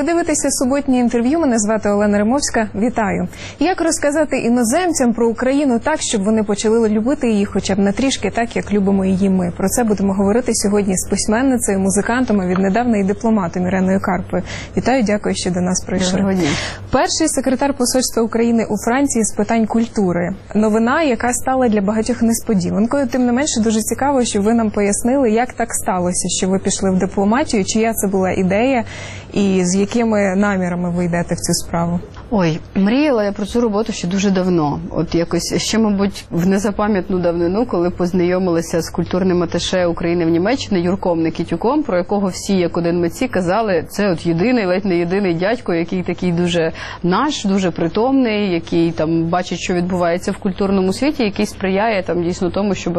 Ви дивитеся суботнє інтерв'ю, мене звати Олена Римовська. Вітаю. Як розказати іноземцям про Україну так, щоб вони почали любити її хоча б на трішки так, як любимо її ми? Про це будемо говорити сьогодні з письменницею, музикантом, а віднедавна і дипломатом Іреною Карпою. Вітаю, дякую, що до нас прийшли. Доброго дня. Перший секретар посольства України у Франції з питань культури. Новина, яка стала для багатьох несподіванкою. Тим не менше, дуже цікаво, що ви нам пояснили, як так сталося, що ви пішли в дипломатію, чия це була ідея і з якими намірами ви йдете в цю справу? Ой, мріяла я про цю роботу ще дуже давно. От якось ще, мабуть, в незапам'ятну давнину, коли познайомилася з культурним аташе України в Німеччині Юрком Никитюком, про якого всі, як один митці, казали, це от єдиний, ледь не єдиний дядько, який такий дуже наш, дуже притомний, який там бачить, що відбувається в культурному світі, який сприяє там дійсно тому, щоб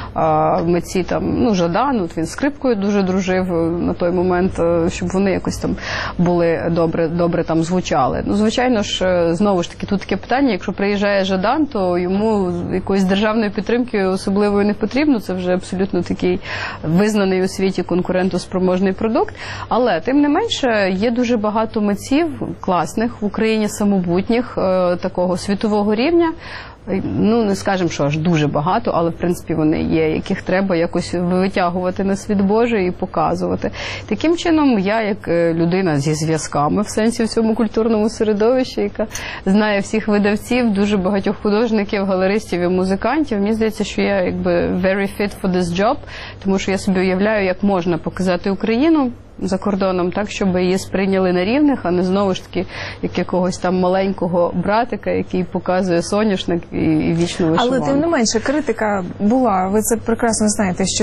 митці там, Жадан, от він скрипкою дуже дружив на той момент, щоб вони якось там були добре там звучали. Ну, звичайно ж, знову ж таки, тут таке питання, якщо приїжджає Жадан, то йому якоїсь державної підтримки особливої не потрібно, це вже абсолютно такий визнаний у світі конкурентоспроможний продукт, але тим не менше є дуже багато митців класних в Україні, самобутніх, такого світового рівня. Ну, не скажемо, що аж дуже багато, але, в принципі, вони є, яких треба якось витягувати на світ Божий і показувати. Таким чином, я, як людина зі зв'язками, в сенсі в цьому культурному середовищі, яка знає всіх видавців, дуже багатьох художників, галеристів і музикантів, мені здається, що я, якби, very fit for this job, тому що я собі уявляю, як можна показати Україну за кордоном так, щоб її сприйняли на рівних, а не знову ж таки як якогось там маленького братика, який показує соняшник і вічну вишиванку. Але тим не менше, критика була, ви це прекрасно знаєте, що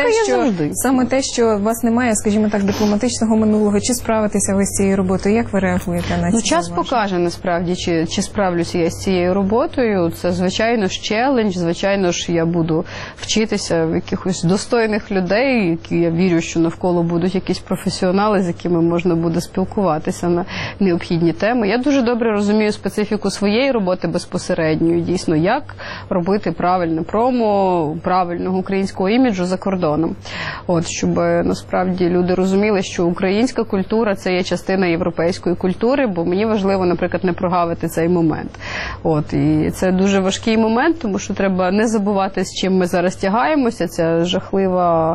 саме те, що у вас немає, скажімо так, дипломатичного минулого, чи справитися ви з цією роботою, як ви реагуєте на ці? Ну, час покаже, насправді, чи справлюся я з цією роботою. Це, звичайно ж, челендж, звичайно ж, я буду вчитися в якихось достойних людей, які я вірю, що навколо будуть якісь професіонали, з якими можна буде спілкуватися на необхідні теми. Я дуже добре розумію специфіку своєї роботи безпосередньої, дійсно, як робити правильне промо, правильного українського іміджу за кордоном. От, щоб насправді люди розуміли, що українська культура – це є частина європейської культури, бо мені важливо, наприклад, не прогавити цей момент. От, і це дуже важкий момент, тому що треба не забувати, з чим ми зараз тягаємося, ця жахлива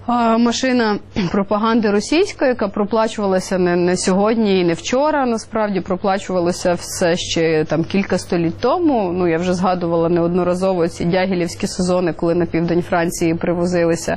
машина пропаганди російської, яка проплачувалася не сьогодні і не вчора, насправді проплачувалася все ще там кілька століть тому. Ну, я вже згадувала неодноразово ці дягілівські сезони, коли на південь Франції привозилися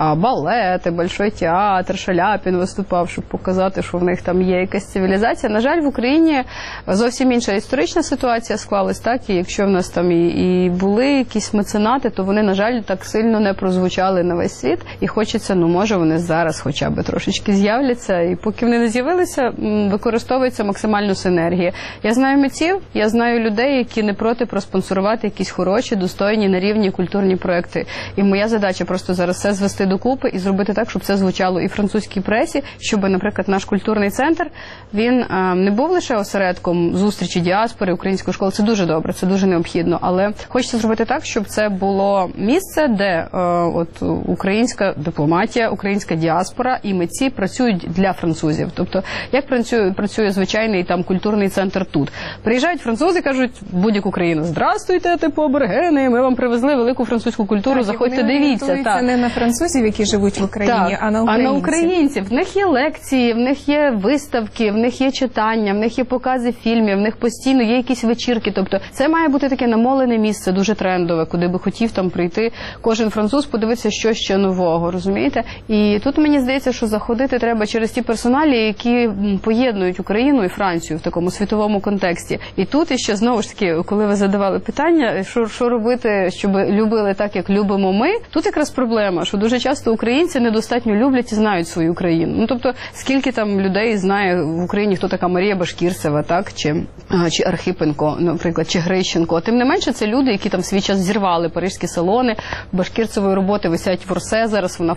балети, Большой театр, Шаляпін виступав, щоб показати, що в них там є якась цивілізація. На жаль, в Україні зовсім інша історична ситуація склалась, так, і якщо в нас там і були якісь меценати, то вони, на жаль, так сильно не прозвучали на весь світ, і хочеться, може вони зараз хоча б трошечки з'являться, і поки вони не з'явилися, використовується максимально синергія. Я знаю митців, я знаю людей, які не проти проспонсорувати якісь хороші, достойні, на рівні культурні проекти. І моя задача просто зараз все звести докупи і зробити так, щоб це звучало і французькій пресі, щоб, наприклад, наш культурний центр, він не був лише осередком зустрічі діаспори, української школи. Це дуже добре, це дуже необхідно, але хочеться зробити так, щоб це було місце, де от українська дипломатія, українська діаспора і митці працюють для французів. Тобто, як працює звичайний там культурний центр тут. Приїжджають французи, кажуть, будь-яку країну, здравствуйте, типу, аборигени, ми вам привезли велику французьку культуру, так, заходьте, дивіться. Так, не на французів, які живуть в Україні, так, а на українців. А на українців. В них є лекції, в них є виставки, в них є читання, в них є покази фільмів, в них постійно є якісь вечірки. Тобто, це має бути таке намолене місце, дуже трендове, куди би хотів там прийти кожен француз, подивитися, що ще нового, розумієте? І тут мені здається, що заходити треба через ті персоналі, які поєднують Україну і Францію в такому світовому контексті. І тут іще, знову ж таки, коли ви задавали питання, що робити, щоб любили так, як любимо ми, тут якраз проблема, що дуже часто українці недостатньо люблять і знають свою країну. Ну, тобто, скільки там людей знає в Україні, хто така Марія Башкірцева, так, чи Архипенко, наприклад, чи Грищенко. Тим не менше, це люди, які там свій час зірвали паризькі салони, Башкірцевої роботи висять в Орсе зараз, вона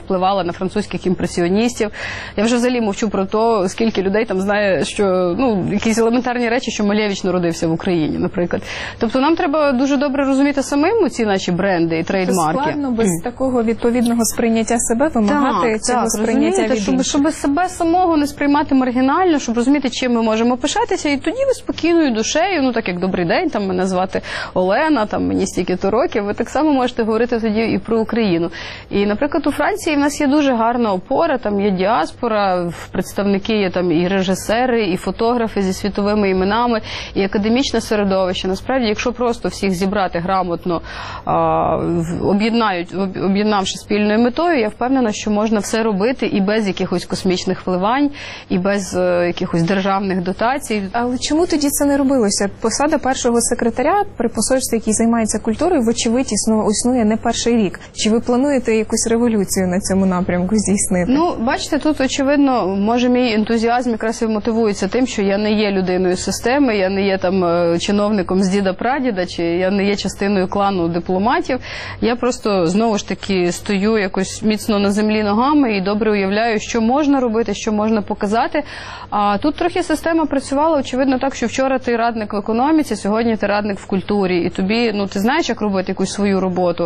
впливала на французьких імпресіоністів. Я вже взагалі мовчу про те, скільки людей там знає, що, якісь елементарні речі, що Малевич народився в Україні, наприклад. Тобто нам треба дуже добре розуміти самим ці наші бренди і трейдмарки. Це складно без такого відповідного сприйняття себе вимагати цього сприйняття від інших. Щоб себе самого не сприймати маргінально, щоб розуміти, чим ми можемо пишатися, і тоді ви спокійною душею, так як добрий день, там мене звати Олена, там мені стільки-то років, ви так само можете говорити тоді і про Україну. І, наприклад, у Франції в нас є дуже гарна опора, там є діаспора, представники є там і режисери, і фотографи зі світовими іменами, і академічне середовище. Насправді, якщо просто всіх зібрати грамотно, об'єднавши спільною метою, я впевнена, що можна все робити і без якихось космічних вливань, і без якихось державних дотацій. Але чому тоді це не робилося? Посада першого секретаря при посольстві, який займається культурою, вочевидь існує не перший рік. Чи ви плануєте якусь революцію на цьому напрямку здійснити? Бачите, тут, очевидно, може мій ентузіазм якраз і мотивується тим, що я не є людиною системи, я не є там чиновником з діда-прадіда, чи я не є частиною клану дипломатів. Я просто, знову ж таки, стою якось міцно на землі ногами і добре уявляю, що можна робити, що можна показати. А тут трохи система працювала, очевидно, так, що вчора ти радник в економіці, сьогодні ти радник в культурі, і тобі, ти знаєш, як робити якусь свою роботу,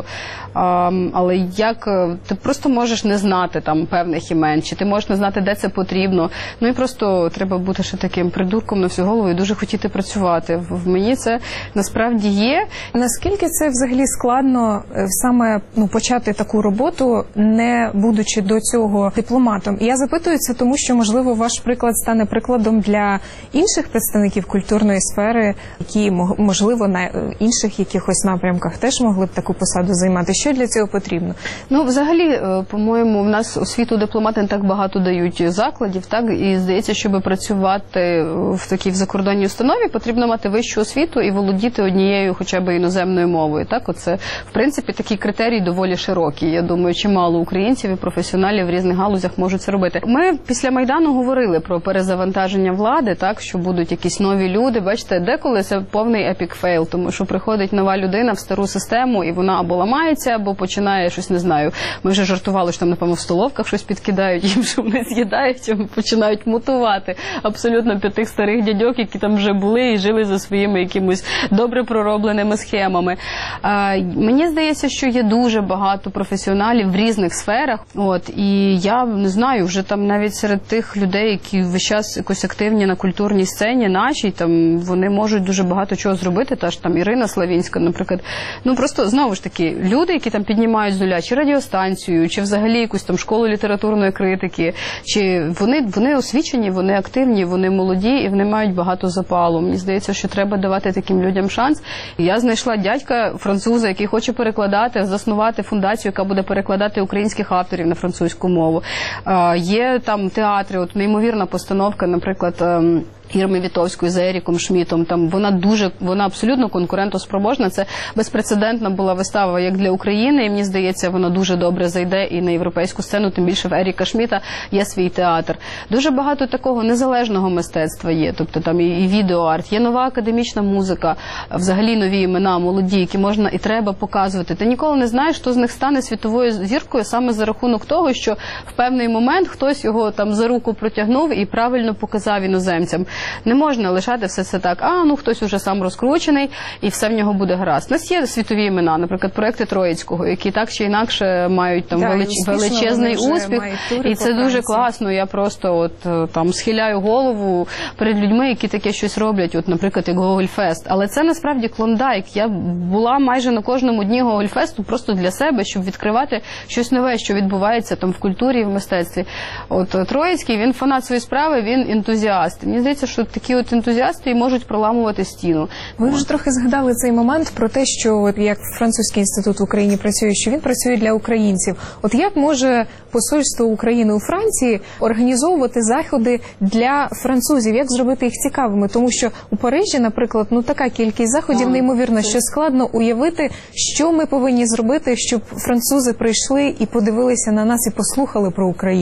але ти просто можеш не знати там певних імен, чи ти можеш не знати, де це потрібно. І просто треба бути ще таким придурком на всю голову і дуже хотіти працювати. В мені це насправді є. Наскільки це взагалі складно саме почати таку роботу, не будучи до цього дипломатом? І я запитую це тому, що, можливо, ваш приклад стане прикладом для інших представників культурної сфери, які, можливо, на інших якихось напрямках теж могли б таку посаду займати. Що для цього потрібно? Взагалі, по-моєму, в нас освіту дипломати не так багато дають закладів, так? І здається, щоб працювати в такій закордонній установі, потрібно мати вищу освіту і володіти однією хоча б іноземною мовою. Так? Оце, в принципі, такий критерій доволі широкий. Я думаю, чимало українців і професіоналів в різних галузях можуть це робити. Ми після Майдану говорили про перезавантаження влади, так, що будуть якісь нові люди. Бачите, деколи це повний епік фейл, тому що приходить нова людина в стару систему, і вона або ламається, або починає щось, не знаю. Ми вже жартували, що там, напевно, в столовках щось підкидають, їм що вони з'їдають, і починають мутувати абсолютно під тих старих дядьок, які там вже були і жили за своїми якимось добре проробленими схемами. Мені здається, що є дуже багато професіоналів в різних сферах. І я не знаю, вже там навіть серед тих людей, які весь час якось активні на культурній сцені нашій, там вони можуть дуже багато чого зробити. Та ж там Ірина Славінська, наприклад. Просто, знову ж таки, люди, які там піднімають з нуля, чи радіостанцію, чи взагалі якусь там школу літературної критики, чи вони освічені, вони активні, вони молоді і вони мають багато запалу. Мені здається, що треба давати таким людям шанс. Я знайшла дядька француза, який хоче перекладати, заснувати фундацію, яка буде перекладати українських авторів на французьку мову. Є там театри, неймовірна постановка, наприклад, Ірми Вітовської з Еріком Шмітом. Там вона абсолютно конкурентоспроможна. Це безпрецедентна була вистава як для України, і мені здається, вона дуже добре зайде і на європейську сцену, тим більше в Еріка Шміта є свій театр. Дуже багато такого незалежного мистецтва є, тобто там і відеоарт, є нова академічна музика, взагалі нові імена, молоді, які можна і треба показувати. Ти ніколи не знаєш, хто з них стане світовою зіркою саме за рахунок того, що в певний момент хтось його там за руку протягнув і правильно показав іноземцям. Не можна лишати все це так, хтось уже сам розкручений, і все в нього буде гаразд. У нас є світові імена, наприклад, проекти Троїцького, які так чи інакше мають там величезний успіх, і це дуже класно. Я просто там схиляю голову перед людьми, які таке щось роблять, наприклад, як Гогольфест. Але це насправді клондайк. Я була майже на кожному дні Гогольфесту просто для себе, щоб відкривати щось нове, що відбувається там в культурі і в мистецтві. Троїцький, він фанат своєї справи, він ентузіаст. Мені здається, що такі ентузіасти і можуть проламувати стіну. Ви вже трохи згадали цей момент про те, що як Французький інститут в Україні працює, що він працює для українців. Як може посольство України у Франції організовувати заходи для французів? Як зробити їх цікавими? Тому що у Парижі, наприклад, така кількість заходів неймовірна, що складно уявити, що ми повинні зробити, щоб французи прийшли і подивилися на нас і послухали про Україну.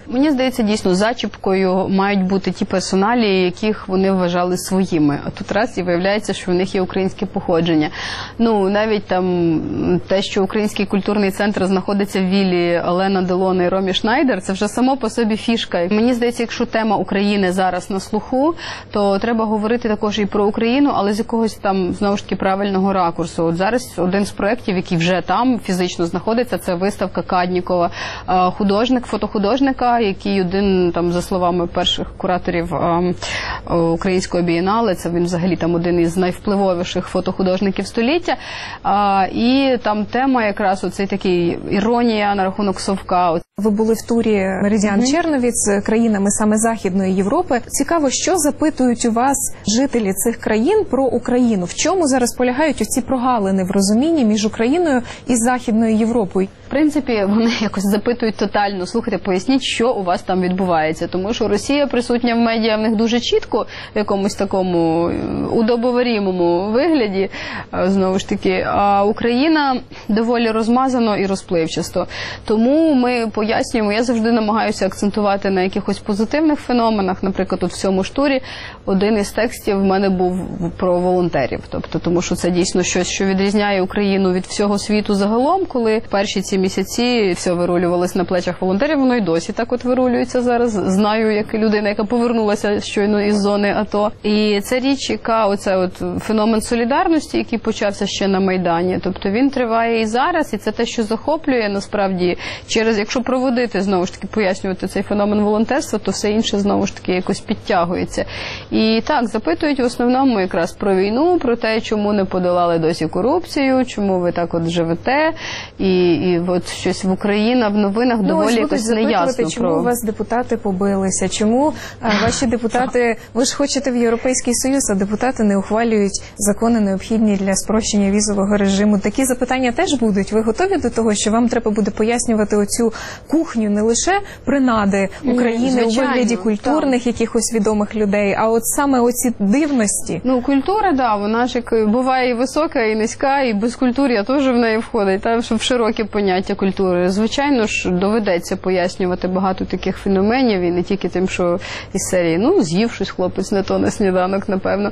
Мені здається, дійсно, зачіпкою мають бути ті персоналі, яких вони вважали своїми. А тут раз і виявляється, що в них є українське походження. Ну, навіть там те, що Український культурний центр знаходиться в віллі Олена Делона і Ромі Шнайдер, це вже само по собі фішка. Мені здається, якщо тема України зараз на слуху, то треба говорити також і про Україну, але з якогось там, знову ж таки, правильного ракурсу. От зараз один з проєктів, який вже там фізично знаходиться, це виставка Каднікова, фотохудожника, який один, там, за словами перших кураторів українського бієнале, це він взагалі там один із найвпливовіших фотохудожників століття. І там тема якраз оцей такий іронія на рахунок совка. Ви були в турі Меридіан Черновіць з країнами саме Західної Європи. Цікаво, що запитують у вас жителі цих країн про Україну? В чому зараз полягають оці прогалини в розумінні між Україною і Західною Європою? В принципі, вони якось запитують тотально: слухайте, поясніть, що у вас там відбувається. Тому що Росія присутня в медіа в них дуже чітко, в якомусь такому удобоварімому вигляді, знову ж таки, а Україна доволі розмазано і розпливчасто. Тому ми пояснюємо, я завжди намагаюся акцентувати на якихось позитивних феноменах. Наприклад, от в цьому ж турі один із текстів в мене був про волонтерів. Тобто, тому що це дійсно щось, що відрізняє Україну від всього світу загалом, коли перші ці місяці все вирулювалось на плечах волонтерів, воно й досі так от вирулюється зараз. Знаю, як людина, яка повернулася щойно із зони АТО. І це річ, яка оце от феномен солідарності, який почався ще на Майдані. Тобто він триває і зараз, і це те, що захоплює насправді через, якщо проводити, знову ж таки, пояснювати цей феномен волонтерства, то все інше, знову ж таки, якось підтягується. І так, запитують в основному якраз про війну, про те, чому не подолали досі корупцію, чому ви так от живете, і от щось в Україні в новинах доволі якось неясно. Чому у вас депутати побилися, чому ваші депутати, ви ж хочете в Європейський Союз, а депутати не ухвалюють закони, необхідні для спрощення візового режиму. Такі запитання теж будуть. Ви готові до того, що вам треба буде пояснювати оцю кухню, не лише принади України у вигляді культурних якихось відомих людей, а от саме оці дивності? Ну, культура, да, вона ж буває і висока, і низька, і безкультур'я теж в неї входить, та, в широке поняття культури. Звичайно ж, доведеться пояснювати багато таких феноменів, і не тільки тим, що із серії, ну, з'їв щось хлопець не то на сніданок, напевно.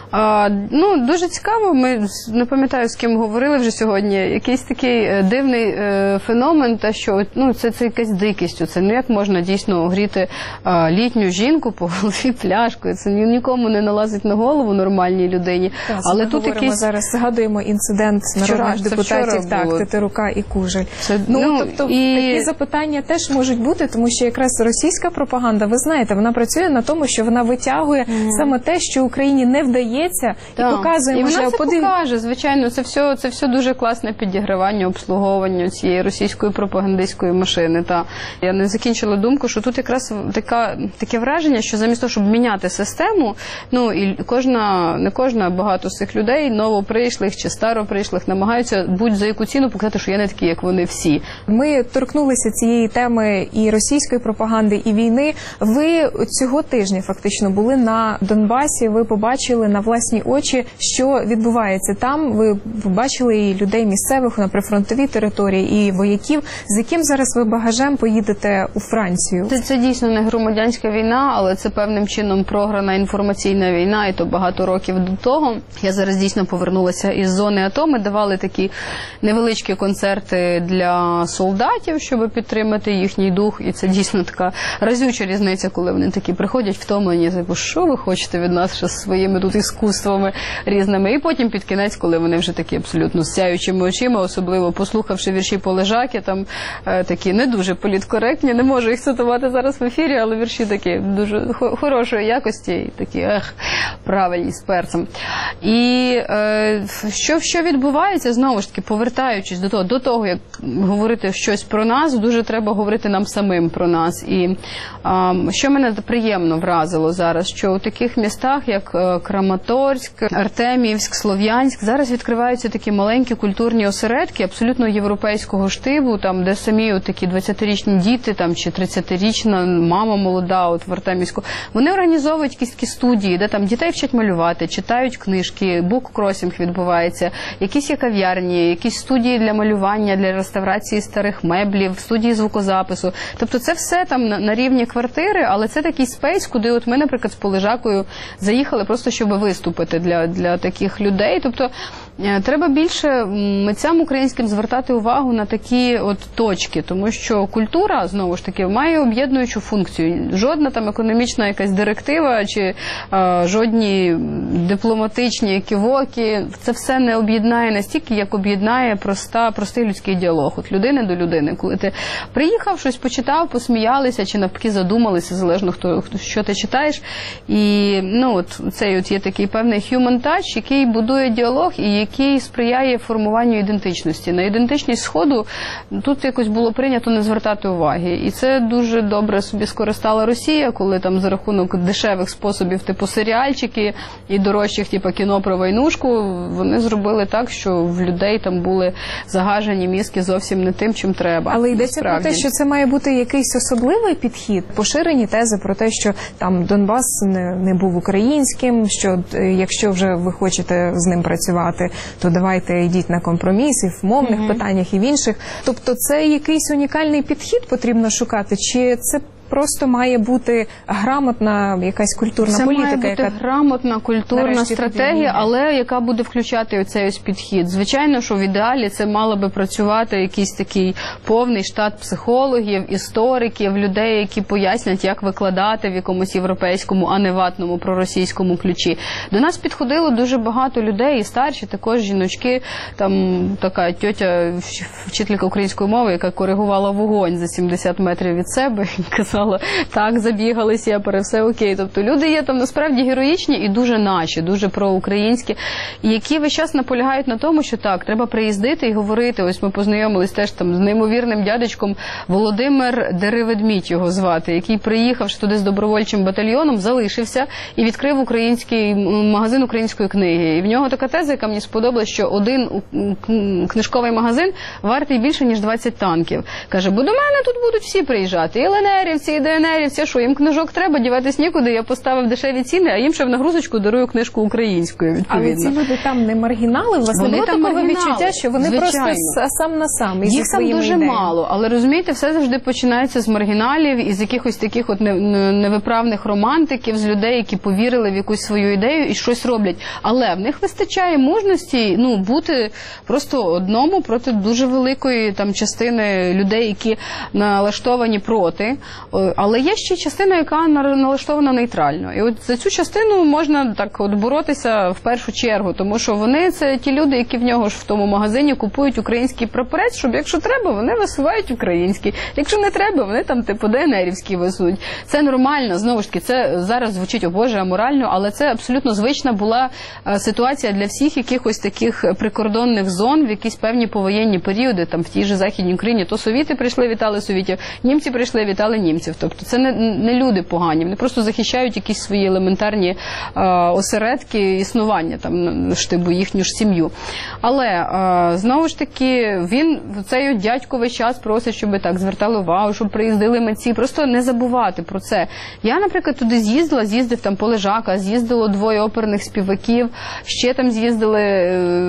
Дуже цікаво, ми, не пам'ятаю, з ким говорили вже сьогодні, якийсь такий дивний феномен, те, що це якась дикість. Це як можна дійсно огріти літню жінку по голові пляшкою. Це нікому не налазить на голову нормальній людині. Але тут якийсь... Зараз згадуємо інцидент народних депутатів, Тетерука і Кужель. Тобто такі запитання теж можуть бути, тому що якраз російська пропаганда, ви знаєте, вона працює на тому, що вона витягує саме те, що Україні не вдається, і показує, і вона це покаже, звичайно, це все дуже класне підігравання, обслуговування цієї російської пропагандистської машини. Я не закінчила думку, що тут якраз таке враження, що замість того, щоб міняти систему, і не кожна, багато з цих людей, новоприйшлих чи староприйшлих, намагаються будь-за яку ціну показати, що я не такий, як вони всі. Ми торкнулися цієї теми і російської пропаганди, і війни. Ви цього тижня фактично були на Донбасі, ви побачили на власні очі, що відбувається там. Ви бачили і людей місцевих на прифронтовій території, і вояків. З яким зараз ви багажем поїдете у Францію? Це дійсно не громадянська війна, але це певним чином програна інформаційна війна, і то багато років до того. Я зараз дійсно повернулася із зони АТО. Ми давали такі невеличкі концерти для солдатів, щоб підтримати їхній дух. І це дійсно така разюча різниця, коли вони такі приходять втомлені, що ви хочете від нас ще з своїми тут іскусствами різними. І потім під кінець, коли вони вже такі абсолютно з сяючими очима, особливо послухавши вірші Полежаки, там такі не дуже політкоректні, не можу їх цитувати зараз в ефірі, але вірші такі дуже хорошої якості, і такі, правильні, з перцем. І що відбувається, знову ж таки, повертаючись до того, як говорити щось про нас, дуже треба говорити нам самим про нас. І що мене приємно вразило зараз, що у таких містах, як Краматорськ, Артемівськ, Слов'янськ, зараз відкриваються такі маленькі культурні осередки абсолютно європейського штибу, там, де самі такі 20-річні діти там, чи 30-річна мама молода от в Артемівську, вони організовують якісь такі студії, де там дітей вчать малювати, читають книжки, буккросінг відбувається, якісь є кав'ярні, якісь студії для малювання, для реставрації старих меблів, студії звукозапису. Тобто це все там на рівні квартири, але це такий спейс, куди от ми, наприклад, з Полежакою заїхали просто, щоб виступити для таких людей. Тобто треба більше митцям українським звертати увагу на такі от точки, тому що культура, знову ж таки, має об'єднуючу функцію. Жодна там економічна якась директива чи жодні дипломатичні кивоки, це все не об'єднає настільки, як об'єднає простий людський діалог, от людини до людини. Коли ти приїхав, щось почитав, посміялися чи навпаки задумалися, залежно що ти читаєш. І от цей от є такий певний human touch, який будує діалог і який сприяє формуванню ідентичності. На ідентичність Сходу тут якось було прийнято не звертати уваги. І це дуже добре собі скористала Росія, коли там за рахунок дешевих способів, типу серіальчики і дорожчих, типу кіно про войнушку, вони зробили так, що в людей там були загажені мізки зовсім не тим, чим треба. Але йдеться про те, що це має бути якийсь особливий підхід, поширені тези про те, що там Донбас не був українським, що якщо вже ви хочете з ним працювати, то давайте йдіть на компроміс і в мовних питаннях, і в інших. Тобто це якийсь унікальний підхід потрібно шукати, чи це просто має бути грамотна якась культурна політика? Це має бути грамотна культурна стратегія, але яка буде включати оцей ось підхід. Звичайно, що в ідеалі це мало би працювати якийсь такий повний штат психологів, істориків, людей, які пояснять, як викладати в якомусь європейському, а не ватному проросійському ключі. До нас підходило дуже багато людей, і старші, також жіночки, там така тьотя, вчителька української мови, яка коригувала вогонь за 70 метрів від себе, і казала, так, забігали сєпари, все окей. Тобто люди є там насправді героїчні і дуже наші, дуже проукраїнські, і які весь час наполягають на тому, що так, треба приїздити і говорити. Ось ми познайомились теж там з неймовірним дядечком Володимир Дереведмідь його звати, який приїхав туди з добровольчим батальйоном, залишився і відкрив український магазин української книги. І в нього така теза, яка мені сподобалась, що один книжковий магазин вартий більше, ніж 20 танків. Каже, бо до мене тут будуть всі приїжджати, і ЛНРівці, і ДНРівці, що їм книжок треба, діватись нікуди, я поставив дешеві ціни, а їм ще в нагрузочку дарую книжку українською, відповідно. Але ці люди там не маргінали? Власне, було такого відчуття, що вони просто сам на сам із своїми дуже ідеями? Мало, але розумієте, все завжди починається з маргіналів, із якихось таких от невиправних романтиків, з людей, які повірили в якусь свою ідею і щось роблять. Але в них вистачає мужності, бути просто одному проти дуже великої там частини людей, які налаштовані проти. Але є ще частина, яка налаштована нейтрально. І от за цю частину можна так от боротися в першу чергу, тому що вони це ті люди, які в нього ж в тому магазині купують український прапорець, щоб якщо треба, вони висувають український. Якщо не треба, вони там типу ДНРівський висують. Це нормально, знову ж таки, це зараз звучить, о Боже, аморально, але це абсолютно звична була ситуація для всіх якихось таких прикордонних зон в якісь певні повоєнні періоди, там в тій же Західній Україні, то совіти прийшли, вітали совітів, німці прийшли, вітали німців. Тобто це не люди погані, вони просто захищають якісь свої елементарні осередки існування, там, штибу, їхню ж сім'ю. Але, знову ж таки, він, цей дядько весь час просить, щоб так звертали увагу, щоб приїздили митці, просто не забувати про це. Я, наприклад, туди з'їздив там Полежака, з'їздило 2 оперних співаків, ще там з'їздили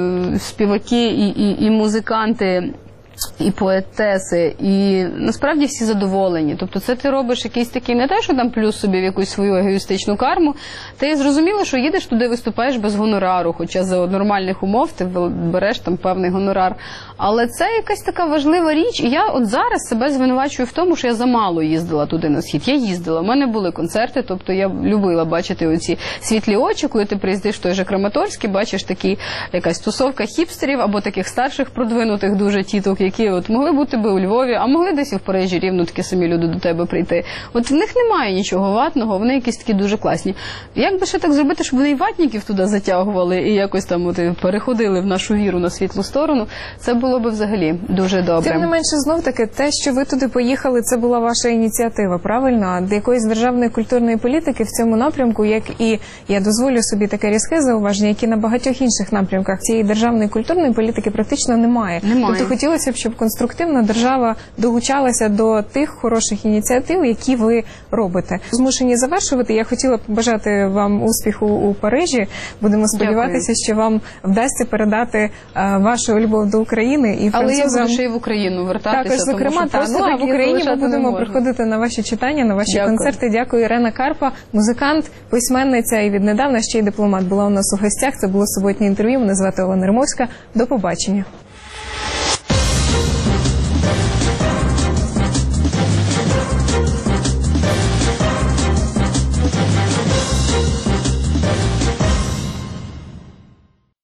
співаки і музиканти, і поетеси, і насправді всі задоволені. Тобто це ти робиш якийсь такий, не те, що там плюс собі в якусь свою егоїстичну карму, ти зрозуміло, що їдеш туди, виступаєш без гонорару, хоча за нормальних умов ти береш там певний гонорар. Але це якась така важлива річ, і я от зараз себе звинувачую в тому, що я замало їздила туди на схід. Я їздила, в мене були концерти, тобто я любила бачити оці світлі очі, коли ти приїздиш в той же Краматорськ, бачиш такі якась тусовка хіпстерів або таких старших продвинутих дуже тіток, які от могли бути би у Львові, а могли десь і в Парижі рівно такі самі люди до тебе прийти. От в них немає нічого ватного, вони якісь такі дуже класні. Як би ще так зробити, щоб вони і ватників туди затягували і якось там от переходили в нашу віру на світлу сторону, це було би взагалі дуже добре. Тим не менше, знов-таки, те, що ви туди поїхали, це була ваша ініціатива, правильно? А до якоїсь державної культурної політики в цьому напрямку, як і, я дозволю собі таке різке зауваження, як і на багатьох інших напрямках цієї державної культурної політики практично немає. Тобто хотілося б, щоб конструктивно держава долучалася до тих хороших ініціатив, які ви робите. Змушені завершувати. Я хотіла побажати вам успіху у Парижі. Будемо сподіватися, що вам вдасться передати вашу любов до України і Але я французам. буду ще й в Україну вертатися, Також, зокрема, тому що просто а в так її Україні ми залишати не будемо можна. приходити на ваші читання, на ваші Дякую. концерти. Дякую, Ірена Карпа, музикант, письменниця і віднедавна ще й дипломат. Була у нас у гостях. Це було суботнє інтерв'ю. Мене звати Олена Римовська. До побачення.